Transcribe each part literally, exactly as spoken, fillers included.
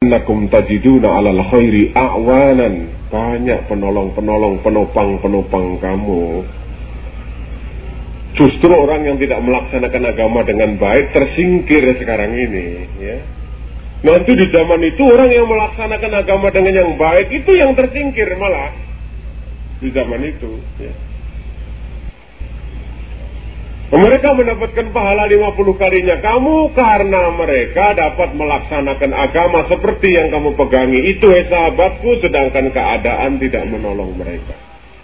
Nakum tajiduna alal khairi a'wanan, banyak penolong-penolong, penopang-penopang kamu. Justru orang yang tidak melaksanakan agama dengan baik tersingkir sekarang ini, ya. Nanti di zaman itu orang yang melaksanakan agama dengan yang baik itu yang tersingkir malah di zaman itu, ya. Mereka mendapatkan pahala lima puluh kalinya kamu karena mereka dapat melaksanakan agama seperti yang kamu pegangi itu, eh sahabatku, sedangkan keadaan tidak menolong mereka.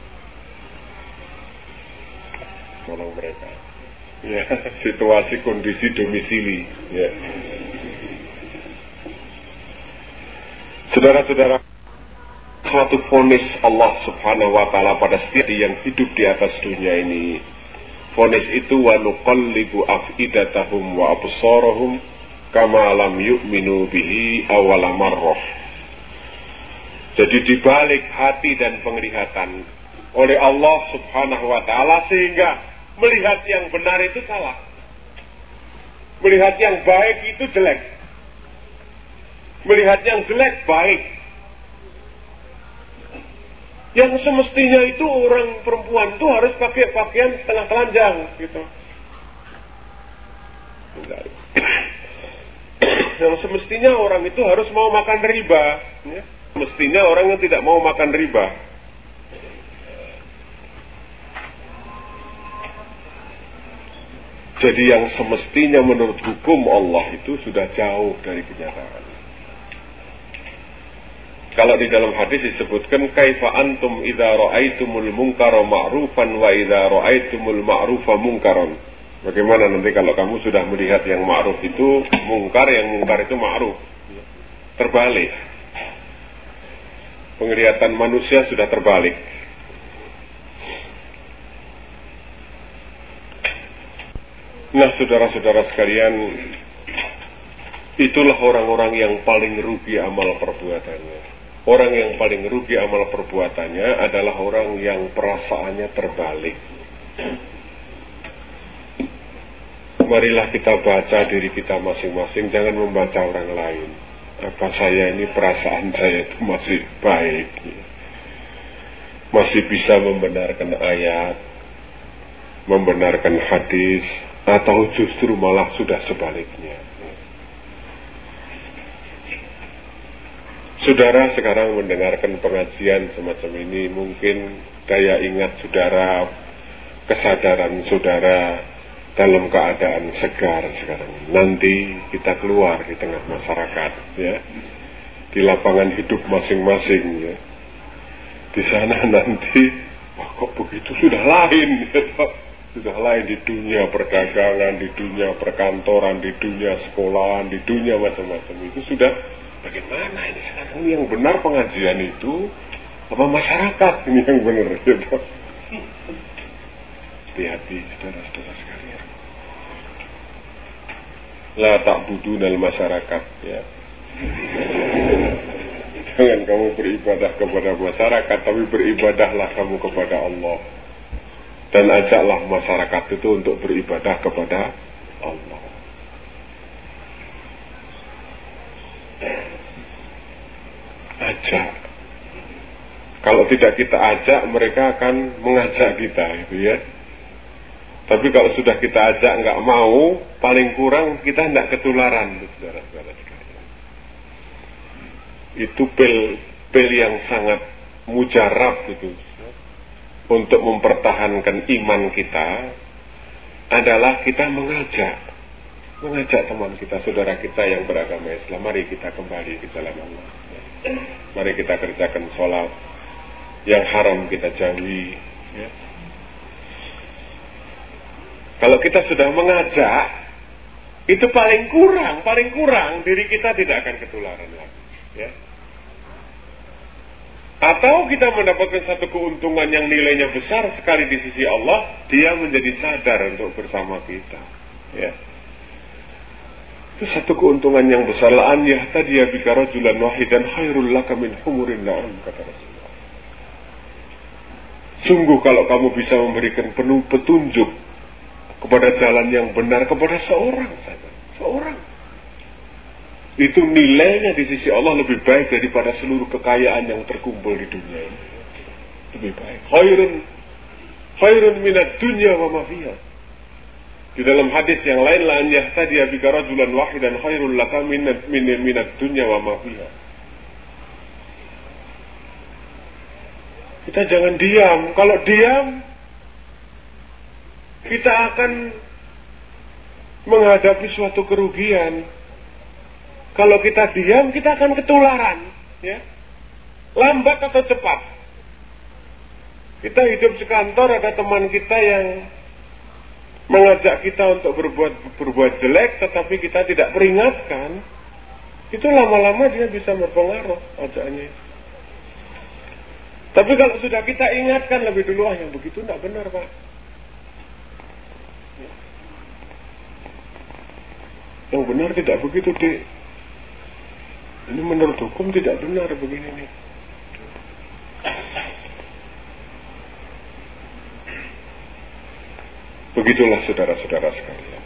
Menolong mereka. Ya, situasi kondisi domisili, ya. Saudara-saudara, suatu vonis Allah Subhanahu wa taala pada setiap yang hidup di atas dunia ini. Vonis itu wa nuqallibu afidatahum wa absarahum kama lam yu'minu bihi awwala marrah. Jadi dibalik hati dan penglihatan oleh Allah Subhanahu wa taala sehingga melihat yang benar itu salah. Melihat yang baik itu jelek. Melihat yang jelek baik. Yang semestinya itu orang perempuan itu harus pakai pakaian setengah telanjang gitu. Yang semestinya orang itu harus mau makan riba, ya. Mestinya orang yang tidak mau makan riba. Jadi yang semestinya menurut hukum Allah itu sudah jauh dari kenyataan. Kalau di dalam hadis disebutkan kaifa antum idza ra'aitumul munkara ma'rufan wa idza ra'aitumul ma'rufa munkaran. Bagaimana nanti kalau kamu sudah melihat yang ma'ruf itu mungkar, yang mungkar itu ma'ruf. Terbalik. Penglihatan manusia sudah terbalik. Nah, saudara-saudara sekalian, itulah orang-orang yang paling rugi amal perbuatannya. Orang yang paling rugi amal perbuatannya adalah orang yang perasaannya terbalik. Marilah kita baca diri kita masing-masing, jangan membaca orang lain. Apa saya ini perasaan saya itu masih baik, masih bisa membenarkan ayat, membenarkan hadis, atau justru malah sudah sebaliknya. Saudara sekarang mendengarkan pengajian semacam ini, mungkin daya ingat saudara, kesadaran saudara dalam keadaan segar sekarang. Nanti kita keluar di tengah masyarakat, ya, di lapangan hidup masing-masing, ya. Di sana nanti, wah kok begitu, sudah lain, ya, sudah lain di dunia perdagangan, di dunia perkantoran, di dunia sekolahan, di dunia macam-macam itu sudah. Bagaimana ini sekarang ini yang benar pengajian itu apa masyarakat ini yang benar, gitu. Hati-hati saudara-saudara sekalian. La ta'budunal masyarakat, ya. Jangan kamu beribadah kepada masyarakat, tapi beribadahlah kamu kepada Allah. Dan ajaklah masyarakat itu untuk beribadah kepada Allah. Ajak. Kalau tidak kita ajak, mereka akan mengajak kita, gitu ya. Tapi kalau sudah kita ajak nggak mau, paling kurang kita nggak ketularan, saudara-saudara sekalian. Itu pel pel yang sangat mujarab gitu untuk mempertahankan iman kita adalah kita mengajak, mengajak teman kita, saudara kita yang beragama Islam, mari kita kembali ke jalan Allah. Mari kita kerjakan sholat, yang haram kita jauhi, ya. Kalau kita sudah mengajak, itu paling kurang, paling kurang diri kita tidak akan ketularan lagi, ya. Atau kita mendapatkan satu keuntungan yang nilainya besar sekali di sisi Allah, dia menjadi sadar untuk bersama kita, ya. Itu satu keuntungan yang besar. La'an yahtadiya bika rajulan wahidan khairul laka min humurin na'am, kata Rasulullah. Sungguh kalau kamu bisa memberikan penuh petunjuk kepada jalan yang benar kepada seorang saja, seorang, itu nilainya di sisi Allah lebih baik daripada seluruh kekayaan yang terkumpul di dunia ini. Lebih baik. Khairun khairun minad dunya wa ma fiha. Di dalam hadis yang lain, la an yahtadiya bika rajulan wahidan khairul laka minad minad dunya wa ma fiha. Kita jangan diam. Kalau diam, kita akan menghadapi suatu kerugian. Kalau kita diam, kita akan ketularan, ya. Lambat atau cepat. Kita hidup sekantor, ada teman kita yang mengajak kita untuk berbuat berbuat jelek, tetapi kita tidak peringatkan. Itu lama-lama dia bisa berpengaruh ajaknya. Tapi kalau sudah kita ingatkan lebih dulu, ah yang begitu tidak benar, Pak. Yang benar tidak begitu, Dik. Ini menurut hukum tidak benar begini nih. Begitulah saudara-saudara sekalian.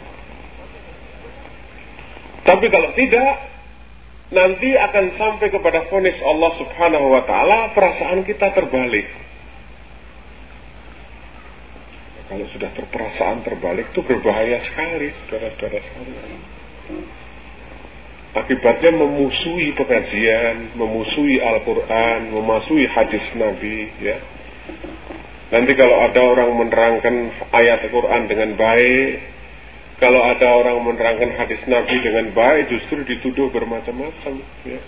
Tapi kalau tidak, nanti akan sampai kepada vonis Allah Subhanahu wa ta'ala, perasaan kita terbalik. Kalau sudah terperasaan terbalik itu berbahaya sekali, saudara-saudara sekalian. Akibatnya memusuhi pengajian, memusuhi Al-Quran, memusuhi hadis Nabi, ya. Nanti kalau ada orang menerangkan ayat Al-Quran dengan baik, kalau ada orang menerangkan hadis Nabi dengan baik, justru dituduh bermacam-macam, ya.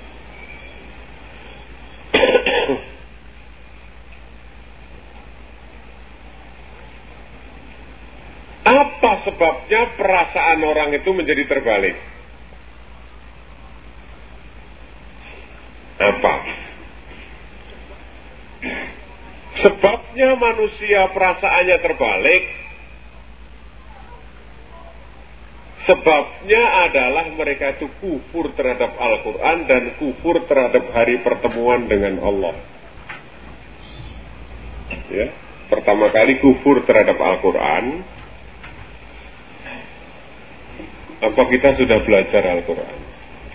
Apa sebabnya perasaan orang itu menjadi terbalik? Apa? Sebabnya manusia perasaannya terbalik, sebabnya adalah mereka itu kufur terhadap Al-Quran dan kufur terhadap hari pertemuan dengan Allah. Ya, pertama kali kufur terhadap Al-Quran. Apa kita sudah belajar Al-Quran?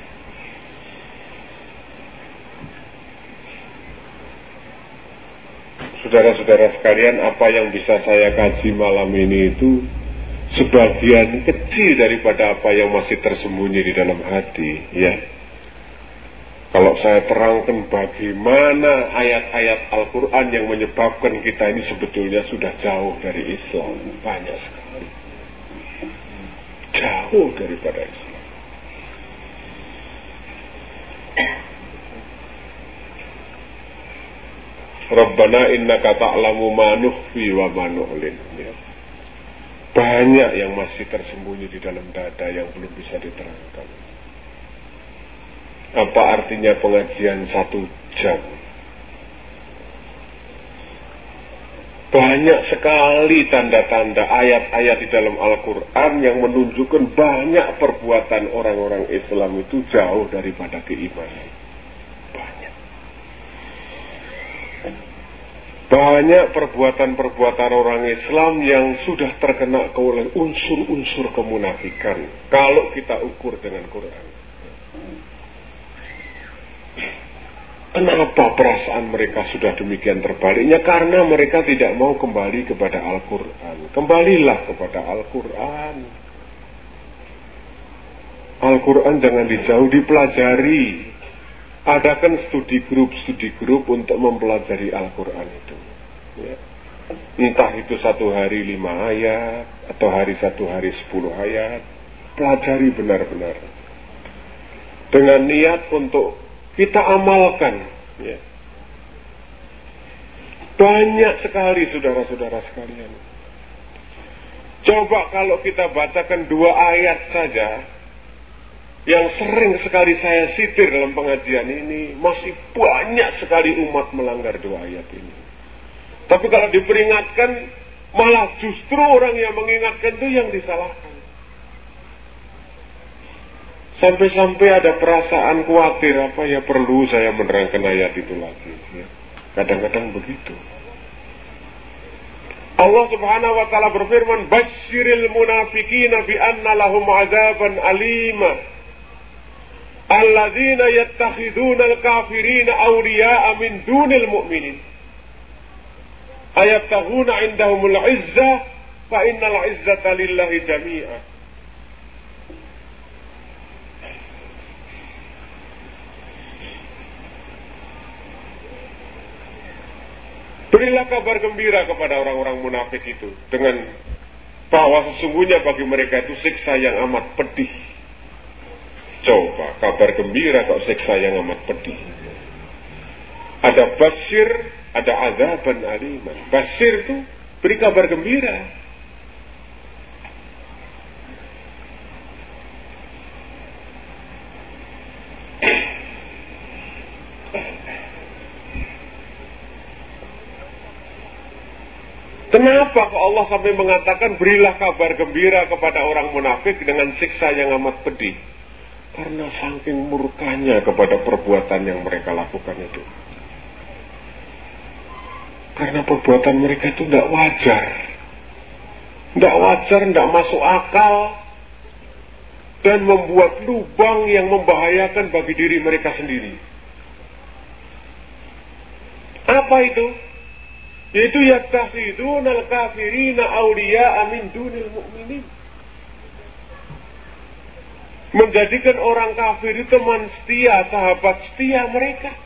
Saudara-saudara sekalian, apa yang bisa saya kaji malam ini itu sebagian kecil daripada apa yang masih tersembunyi di dalam hati, ya. Kalau saya terangkan bagaimana ayat-ayat Al-Quran yang menyebabkan kita ini sebetulnya sudah jauh dari Islam, banyak sekali. Jauh daripada Islam. Rabbana innaka ta'lamu ma nukhfi wa ma nu'lin, ya. Banyak yang masih tersembunyi di dalam dada yang belum bisa diterangkan. Apa artinya pengajian satu jam? Banyak sekali tanda-tanda ayat-ayat di dalam Al-Quran yang menunjukkan banyak perbuatan orang-orang Islam itu jauh daripada keimanan. Banyak perbuatan-perbuatan orang Islam yang sudah terkena oleh unsur-unsur kemunafikan kalau kita ukur dengan Quran. Kenapa perasaan mereka sudah demikian terbaliknya? Karena mereka tidak mau kembali kepada Al-Quran. Kembalilah kepada Al-Quran. Al-Quran jangan dijauh, dipelajari. Adakan studi grup, studi grup untuk mempelajari Al-Quran itu, ya. Entah itu satu hari lima ayat, atau hari satu hari sepuluh ayat. Pelajari benar-benar dengan niat untuk kita amalkan, ya. Banyak sekali saudara-saudara sekalian. Coba kalau kita bacakan dua ayat saja, yang sering sekali saya sitir dalam pengajian ini, masih banyak sekali umat melanggar dua ayat ini. Tapi kalau diperingatkan, malah justru orang yang mengingatkan itu yang disalahkan. Sampai-sampai ada perasaan khawatir, apa ya perlu saya menerangkan ayat itu lagi, ya. Kadang-kadang begitu. Allah Subhanahu wa ta'ala berfirman, Basyiril munafiqina bi anna lahum azaban alima. alladzina yattakhidunal kafirina awliya'a min dunil mu'minin ayabtaghuna indahumul izzah fa innal izzata lillahi jami'a. Berilah kabar gembira kepada orang-orang munafik itu dengan bahwa sesungguhnya bagi mereka itu siksa yang amat pedih. Coba, kabar gembira kok siksa yang amat pedih. Ada basyir, ada azaban aliman. Basyir itu beri kabar gembira. Kenapa kok Allah sampai mengatakan berilah kabar gembira kepada orang munafik dengan siksa yang amat pedih? Karena saking murkanya kepada perbuatan yang mereka lakukan itu. Karena perbuatan mereka itu tidak wajar. Tidak wajar, tidak masuk akal. Dan membuat lubang yang membahayakan bagi diri mereka sendiri. Apa itu? Yaitu yattakhidunal kafirina awliya'a min dunil mu'minin. Menjadikan orang kafir itu teman setia, sahabat setia mereka.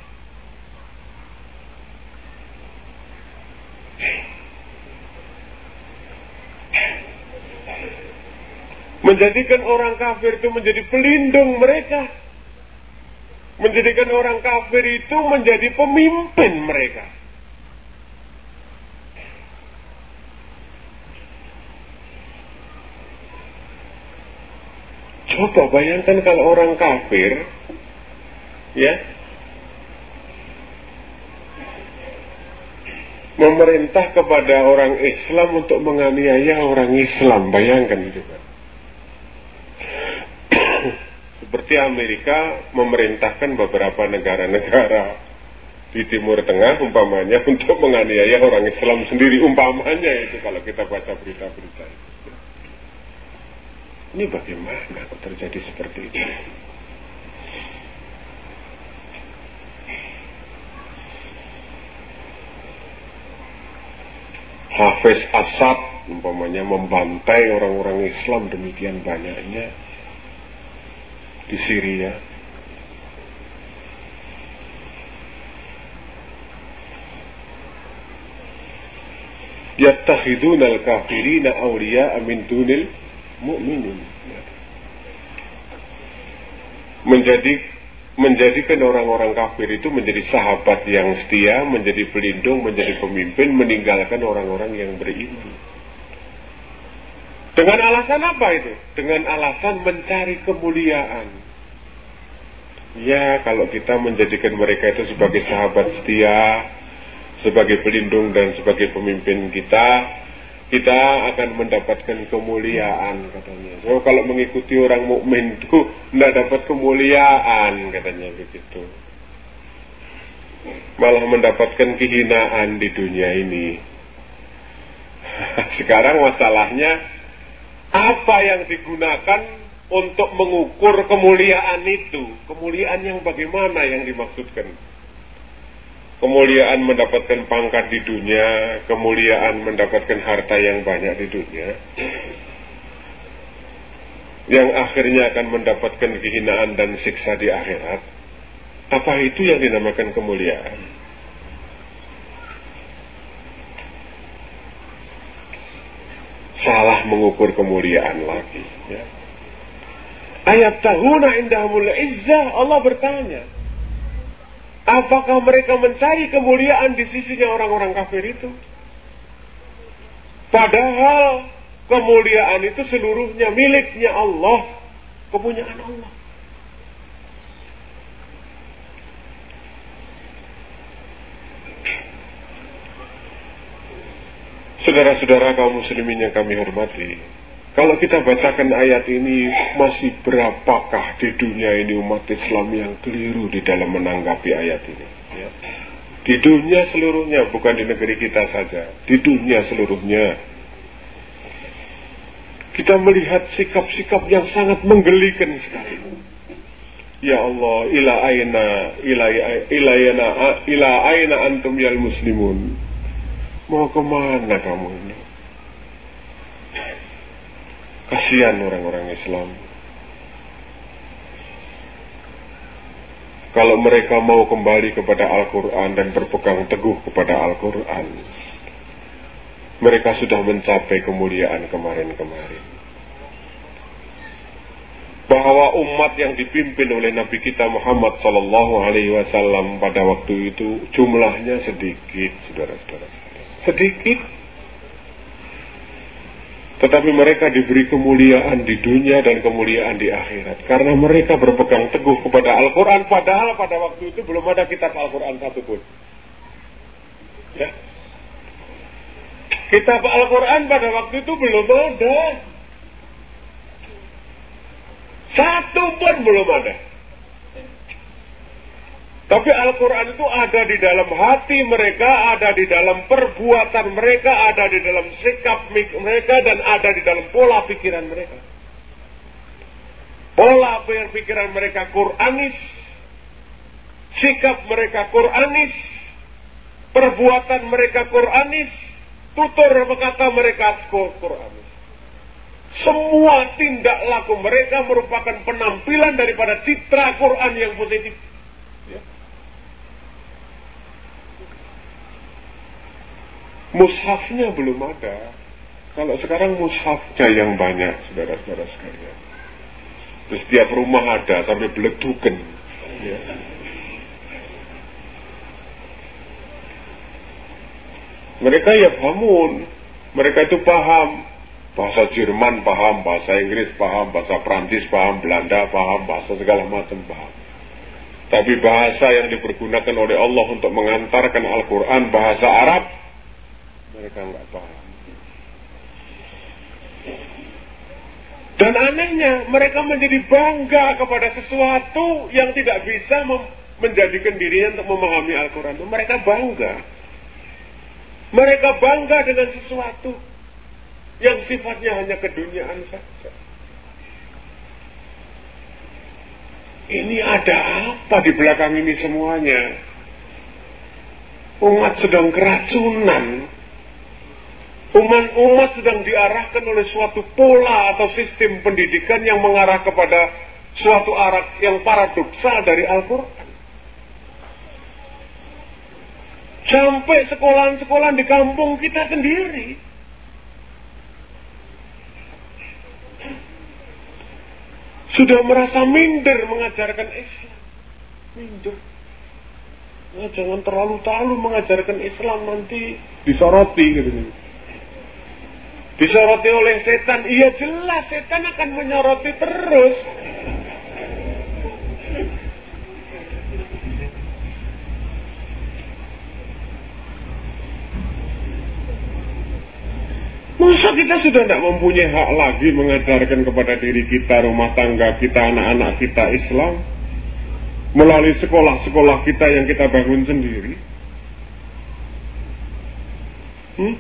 Menjadikan orang kafir itu menjadi pelindung mereka. Menjadikan orang kafir itu menjadi pemimpin mereka. Coba bayangkan kalau orang kafir, ya, memerintah kepada orang Islam untuk menganiaya orang Islam, bayangkan itu kan. Seperti Amerika memerintahkan beberapa negara-negara di Timur Tengah, umpamanya, untuk menganiaya orang Islam sendiri, umpamanya itu kalau kita baca berita-berita itu. Ini bagaimana kok terjadi seperti itu? Hafiz Assad umpamanya membantai orang-orang Islam demikian banyaknya di Syria. Yattakhidunal kafirina awliya'a min dunil mu'minin. Menjadi menjadikan orang-orang kafir itu menjadi sahabat yang setia, menjadi pelindung, menjadi pemimpin, meninggalkan orang-orang yang beriman. Dengan alasan apa itu? Dengan alasan mencari kemuliaan. Ya, kalau kita menjadikan mereka itu sebagai sahabat setia, sebagai pelindung dan sebagai pemimpin kita, kita akan mendapatkan kemuliaan, katanya. So, kalau mengikuti orang mukmin itu tidak dapat kemuliaan, katanya begitu. Malah mendapatkan kehinaan di dunia ini. Sekarang masalahnya, apa yang digunakan untuk mengukur kemuliaan itu? Kemuliaan yang bagaimana yang dimaksudkan? Kemuliaan mendapatkan pangkat di dunia, kemuliaan mendapatkan harta yang banyak di dunia, yang akhirnya akan mendapatkan kehinaan dan siksa di akhirat. Apa itu yang dinamakan kemuliaan? Salah mengukur kemuliaan lagi, ya. Ayat tahuna indahumul izzah, Allah bertanya, apakah mereka mencari kemuliaan di sisinya orang-orang kafir itu? Padahal kemuliaan itu seluruhnya miliknya Allah, kepunyaan Allah. Saudara-saudara kaum muslimin yang kami hormati, kalau kita bacakan ayat ini, masih berapakah di dunia ini umat Islam yang keliru di dalam menanggapi ayat ini, ya? Di dunia seluruhnya, bukan di negeri kita saja, di dunia seluruhnya. Kita melihat sikap-sikap yang sangat menggelikan sekali. Ya Allah, ila aina ila ila aina ila aina antum yal muslimun. Mau kemana kamu ini? Kasihan orang-orang Islam. Kalau mereka mau kembali kepada Al-Quran dan berpegang teguh kepada Al-Quran, mereka sudah mencapai kemuliaan kemarin-kemarin. Bahwa umat yang dipimpin oleh Nabi kita Muhammad Sallallahu Alaihi Wasallam pada waktu itu jumlahnya sedikit, saudara-saudara, sedikit. Tetapi mereka diberi kemuliaan di dunia dan kemuliaan di akhirat karena mereka berpegang teguh kepada Al-Quran. Padahal pada waktu itu belum ada kitab Al-Quran satupun. Ya. Kitab Al-Quran pada waktu itu belum ada. Satu pun belum ada. Tapi Al-Quran itu ada di dalam hati mereka, ada di dalam perbuatan mereka, ada di dalam sikap mereka, dan ada di dalam pola pikiran mereka. Pola pikiran mereka Quranis, sikap mereka Quranis, perbuatan mereka Quranis, tutur kata mereka Quranis. Semua tindak laku mereka merupakan penampilan daripada citra Quran yang positif. Ya. Mushafnya belum ada. Kalau sekarang mushafnya yang banyak, saudara-saudara sekalian. Terus setiap rumah ada sampai beledukan. Ya. Mereka ya pahamun, mereka itu paham. Bahasa Jerman paham, bahasa Inggris paham, bahasa Prancis paham, Belanda paham, bahasa segala macam paham. Tapi bahasa yang dipergunakan oleh Allah untuk mengantarkan Al-Quran, bahasa Arab, mereka nggak paham. Dan anehnya, mereka menjadi bangga kepada sesuatu yang tidak bisa menjadikan dirinya untuk memahami Al-Quran. Mereka bangga. Mereka bangga dengan sesuatu yang sifatnya hanya keduniaan saja. Ini ada apa di belakang ini semuanya? Umat sedang keracunan. Umat, umat sedang diarahkan oleh suatu pola atau sistem pendidikan yang mengarah kepada suatu arah yang paradoksal dari Al-Quran. Sampai sekolahan-sekolahan di kampung kita sendiri sudah merasa minder mengajarkan Islam. Minder. Nah, jangan terlalu-terlalu mengajarkan Islam, nanti disoroti gitu. Disoroti oleh setan. Iya jelas setan akan menyoroti terus. Masa kita sudah tidak mempunyai hak lagi mengajarkan kepada diri kita, rumah tangga kita, anak-anak kita Islam melalui sekolah-sekolah kita yang kita bangun sendiri? Hmm?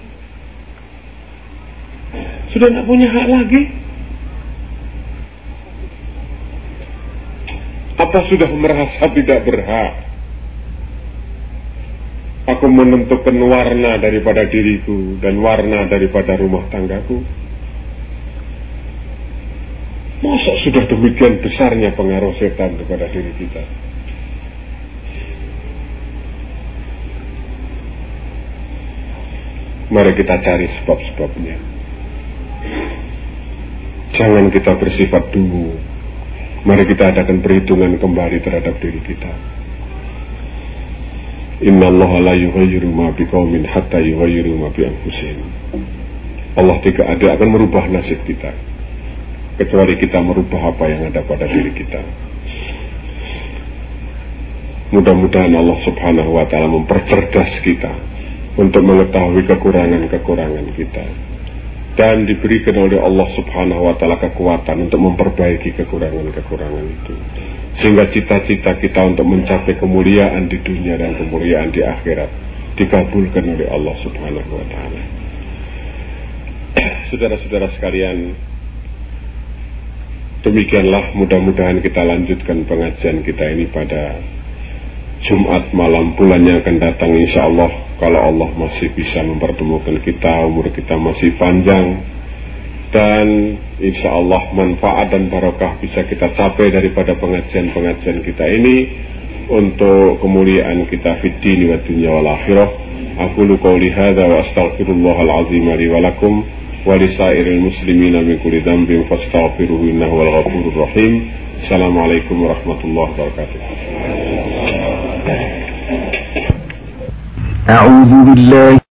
Sudah tidak punya hak lagi? Apa sudah merasa tidak berhak? Aku menentukan warna daripada diriku dan warna daripada rumah tanggaku. Masa sudah demikian besarnya pengaruh setan kepada diri kita? Mari kita cari sebab-sebabnya. Jangan kita bersifat dulu. Mari kita adakan perhitungan kembali terhadap diri kita. Inna Allah la yughayyiru ma biqaumin hatta yughayyiru ma bi anfusihim. Allah tidak ada akan merubah nasib kita kecuali kita merubah apa yang ada pada diri kita. Mudah-mudahan Allah Subhanahu wa taala mempercerdas kita untuk mengetahui kekurangan-kekurangan kita dan diberikan oleh Allah Subhanahu wa taala kekuatan untuk memperbaiki kekurangan-kekurangan itu. Sehingga cita-cita kita untuk mencapai kemuliaan di dunia dan kemuliaan di akhirat dikabulkan oleh Allah Subhanahu wa taala. Saudara-saudara sekalian, Demikianlah mudah-mudahan kita lanjutkan pengajian kita ini pada Jumat malam bulan yang akan datang, insya Allah, kalau Allah masih bisa mempertemukan kita, umur kita masih panjang, dan insya Allah manfaat dan barokah bisa kita capai daripada pengajian-pengajian kita ini untuk kemuliaan kita fid dini wa dunya wal akhirah. Aqulu qouli hadza wa astaghfirullahal azim li wa lakum wa lisairil muslimina min kulli dhanbin fastaghfiruhu innahu wal ghafurur rahim. Assalamualaikum warahmatullahi wabarakatuh. أعوذ بالله